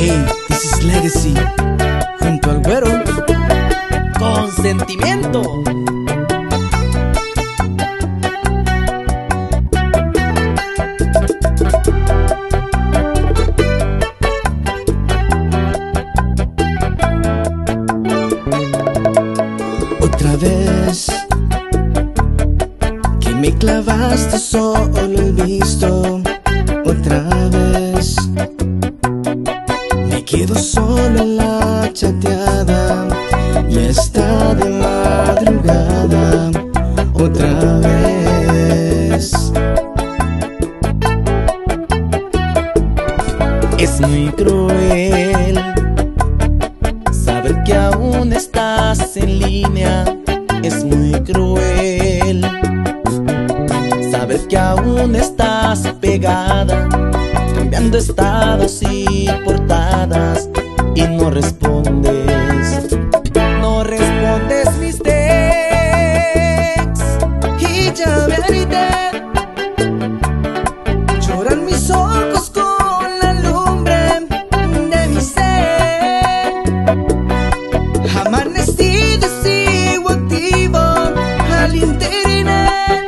Hey, this is Legacy, junto al güero, con sentimiento. Otra vez que me clavaste solo el visto. Otra vez me quedo solo en la chateada y está de madrugada. Otra vez es muy cruel saber que aún estás en línea. Es muy cruel saber que aún estás pegada, cambiando estados y portadas, y no respondes. No respondes mis texts y ya me harté. Lloran mis ojos con la lumbre de mi ser. Amanecido y sigo activo al internet,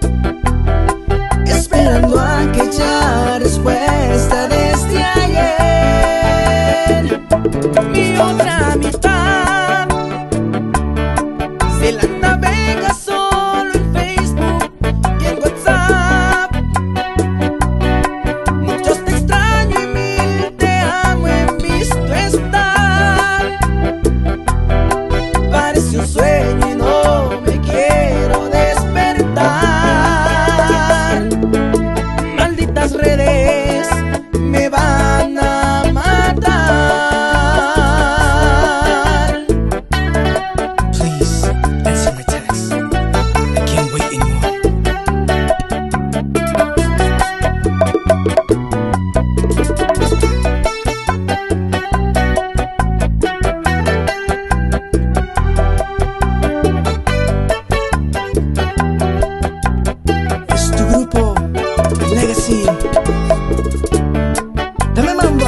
esperando aquella respuesta desde ayer. Mi otra mitad se la navega solo en Facebook y en WhatsApp. Muchos te extraño y mil te amo he visto estar. Parece un sueño y no me quiero despertar. Malditas redes me van a matar. Please answer my text. I can't wait anymore. Es tu grupo, Legacy. Dame mambo.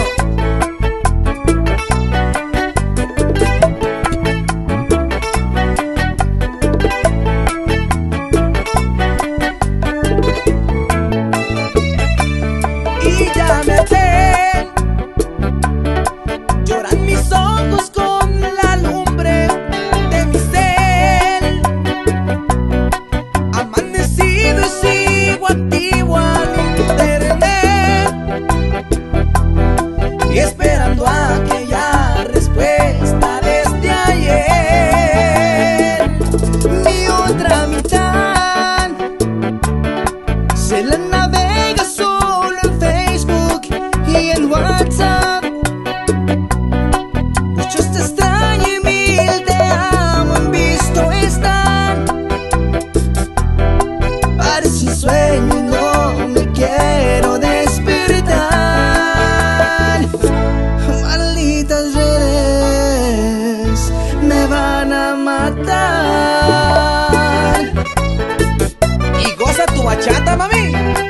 Y ya me harté. Lloran mis ojos con la lumbre de mi ser. Amanecido y sigo activo al internet, y esperando aquella respuesta desde ayer. Mi otra mitad se la navega solo en Facebook y en WhatsApp. Muchos te extraño y mil te amo en visto están. Parece un sueño y no me quiero despertar. Malditas redes me van a matar. Y goza tu bachata, mami.